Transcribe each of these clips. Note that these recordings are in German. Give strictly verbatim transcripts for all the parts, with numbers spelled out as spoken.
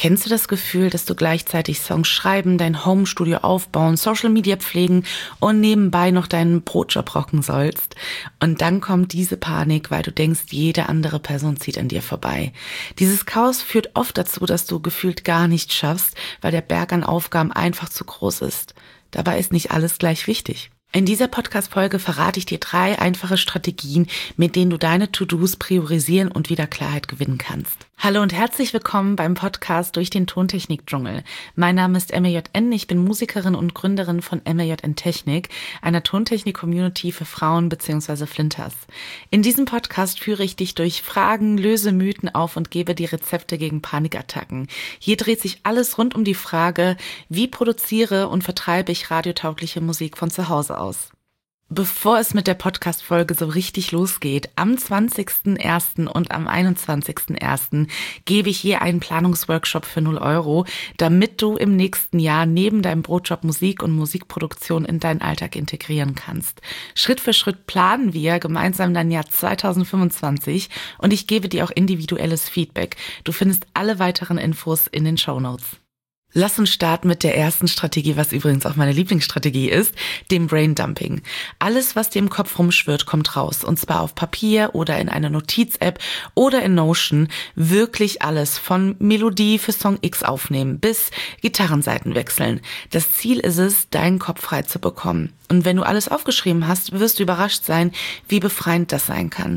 Kennst du das Gefühl, dass du gleichzeitig Songs schreiben, dein Homestudio aufbauen, Social Media pflegen und nebenbei noch deinen Brotjob rocken sollst? Und dann kommt diese Panik, weil du denkst, jede andere Person zieht an dir vorbei. Dieses Chaos führt oft dazu, dass du gefühlt gar nichts schaffst, weil der Berg an Aufgaben einfach zu groß ist. Dabei ist nicht alles gleich wichtig. In dieser Podcast-Folge verrate ich dir drei einfache Strategien, mit denen du deine To-Dos priorisieren und wieder Klarheit gewinnen kannst. Hallo und herzlich willkommen beim Podcast durch den Tontechnik-Dschungel. Mein Name ist M L J N, ich bin Musikerin und Gründerin von M L J N Technik, einer Tontechnik-Community für Frauen bzw. Flinters. In diesem Podcast führe ich dich durch Fragen, löse Mythen auf und gebe dir Rezepte gegen Panikattacken. Hier dreht sich alles rund um die Frage, wie produziere und vertreibe ich radiotaugliche Musik von zu Hause aus. Bevor es mit der Podcast-Folge so richtig losgeht, am zwanzigsten ersten und am einundzwanzigsten ersten gebe ich je einen Planungsworkshop für null Euro, damit du im nächsten Jahr neben deinem Brotjob Musik und Musikproduktion in deinen Alltag integrieren kannst. Schritt für Schritt planen wir gemeinsam dein Jahr zweitausendfünfundzwanzig und ich gebe dir auch individuelles Feedback. Du findest alle weiteren Infos in den Shownotes. Lass uns starten mit der ersten Strategie, was übrigens auch meine Lieblingsstrategie ist, dem Braindumping. Alles, was dir im Kopf rumschwirrt, kommt raus. Und zwar auf Papier oder in einer Notiz-App oder in Notion. Wirklich alles. Von Melodie für Song X aufnehmen bis Gitarrenseiten wechseln. Das Ziel ist es, deinen Kopf frei zu bekommen. Und wenn du alles aufgeschrieben hast, wirst du überrascht sein, wie befreiend das sein kann.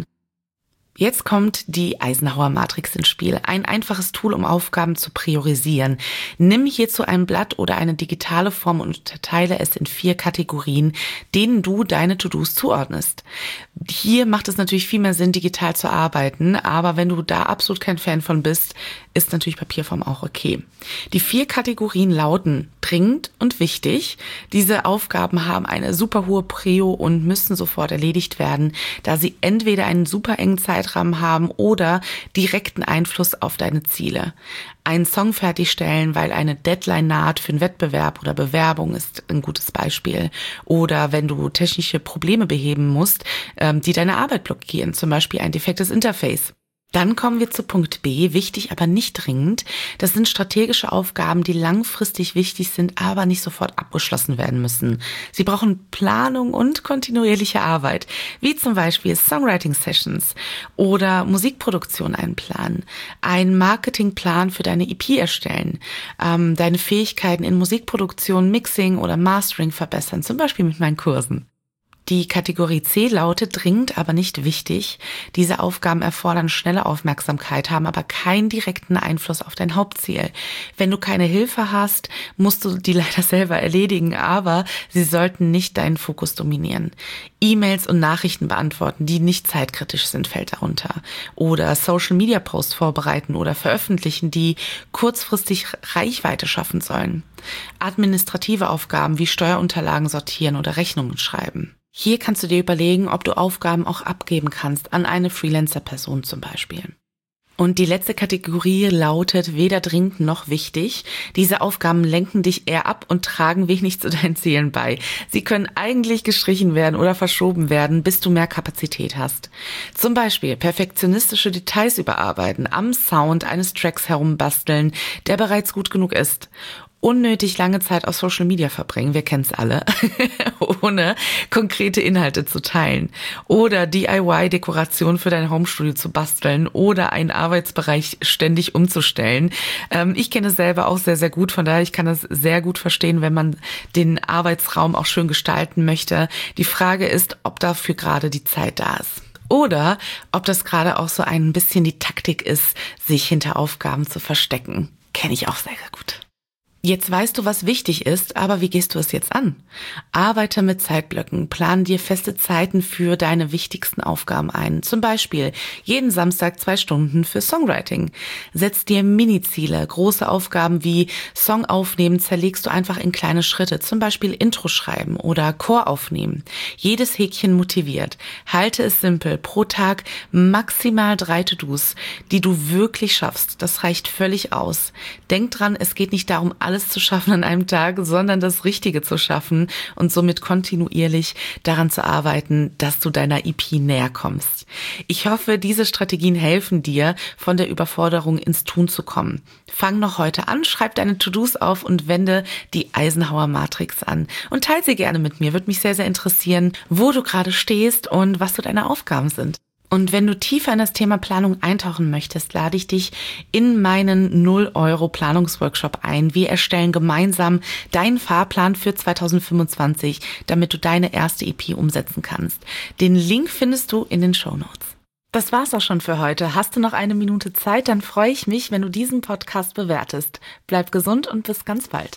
Jetzt kommt die Eisenhower Matrix ins Spiel. Ein einfaches Tool, um Aufgaben zu priorisieren. Nimm hierzu ein Blatt oder eine digitale Form und unterteile es in vier Kategorien, denen du deine To-Dos zuordnest. Hier macht es natürlich viel mehr Sinn, digital zu arbeiten, aber wenn du da absolut kein Fan von bist, ist natürlich Papierform auch okay. Die vier Kategorien lauten dringend und wichtig. Diese Aufgaben haben eine super hohe Prio und müssen sofort erledigt werden, da sie entweder einen super engen Zeitrahmen haben oder direkten Einfluss auf deine Ziele. Einen Song fertigstellen, weil eine Deadline naht für einen Wettbewerb oder Bewerbung ist ein gutes Beispiel. Oder wenn du technische Probleme beheben musst, die deine Arbeit blockieren, zum Beispiel ein defektes Interface. Dann kommen wir zu Punkt B, wichtig, aber nicht dringend. Das sind strategische Aufgaben, die langfristig wichtig sind, aber nicht sofort abgeschlossen werden müssen. Sie brauchen Planung und kontinuierliche Arbeit, wie zum Beispiel Songwriting-Sessions oder Musikproduktion einplanen, einen Marketingplan für deine E P erstellen, ähm, deine Fähigkeiten in Musikproduktion, Mixing oder Mastering verbessern, zum Beispiel mit meinen Kursen. Die Kategorie C lautet dringend, aber nicht wichtig. Diese Aufgaben erfordern schnelle Aufmerksamkeit, haben aber keinen direkten Einfluss auf dein Hauptziel. Wenn du keine Hilfe hast, musst du die leider selber erledigen, aber sie sollten nicht deinen Fokus dominieren. E-Mails und Nachrichten beantworten, die nicht zeitkritisch sind, fällt darunter. Oder Social-Media-Posts vorbereiten oder veröffentlichen, die kurzfristig Reichweite schaffen sollen. Administrative Aufgaben wie Steuerunterlagen sortieren oder Rechnungen schreiben. Hier kannst du dir überlegen, ob du Aufgaben auch abgeben kannst, an eine Freelancer-Person zum Beispiel. Und die letzte Kategorie lautet weder dringend noch wichtig. Diese Aufgaben lenken dich eher ab und tragen wenig zu deinen Zielen bei. Sie können eigentlich gestrichen werden oder verschoben werden, bis du mehr Kapazität hast. Zum Beispiel perfektionistische Details überarbeiten, am Sound eines Tracks herumbasteln, der bereits gut genug ist. Unnötig lange Zeit auf Social Media verbringen, wir kennen es alle, ohne konkrete Inhalte zu teilen. Oder D I Y-Dekoration für dein Homestudio zu basteln oder einen Arbeitsbereich ständig umzustellen. Ähm, ich kenne es selber auch sehr, sehr gut, von daher ich kann das sehr gut verstehen, wenn man den Arbeitsraum auch schön gestalten möchte. Die Frage ist, ob dafür gerade die Zeit da ist. Oder ob das gerade auch so ein bisschen die Taktik ist, sich hinter Aufgaben zu verstecken. Kenne ich auch sehr, sehr gut. Jetzt weißt du, was wichtig ist, aber wie gehst du es jetzt an? Arbeite mit Zeitblöcken, plan dir feste Zeiten für deine wichtigsten Aufgaben ein. Zum Beispiel jeden Samstag zwei Stunden für Songwriting. Setz dir Mini-Ziele, große Aufgaben wie Song aufnehmen zerlegst du einfach in kleine Schritte. Zum Beispiel Intro schreiben oder Chor aufnehmen. Jedes Häkchen motiviert. Halte es simpel. Pro Tag maximal drei To-Dos, die du wirklich schaffst. Das reicht völlig aus. Denk dran, es geht nicht darum, alles alles zu schaffen an einem Tag, sondern das Richtige zu schaffen und somit kontinuierlich daran zu arbeiten, dass du deiner E P näher kommst. Ich hoffe, diese Strategien helfen dir, von der Überforderung ins Tun zu kommen. Fang noch heute an, schreib deine To-Dos auf und wende die Eisenhower Matrix an und teile sie gerne mit mir. Würde mich sehr, sehr interessieren, wo du gerade stehst und was so deine Aufgaben sind. Und wenn du tiefer in das Thema Planung eintauchen möchtest, lade ich dich in meinen null Euro Planungsworkshop ein. Wir erstellen gemeinsam deinen Fahrplan für zwanzig fünfundzwanzig, damit du deine erste E P umsetzen kannst. Den Link findest du in den Shownotes. Das war's auch schon für heute. Hast du noch eine Minute Zeit? Dann freue ich mich, wenn du diesen Podcast bewertest. Bleib gesund und bis ganz bald.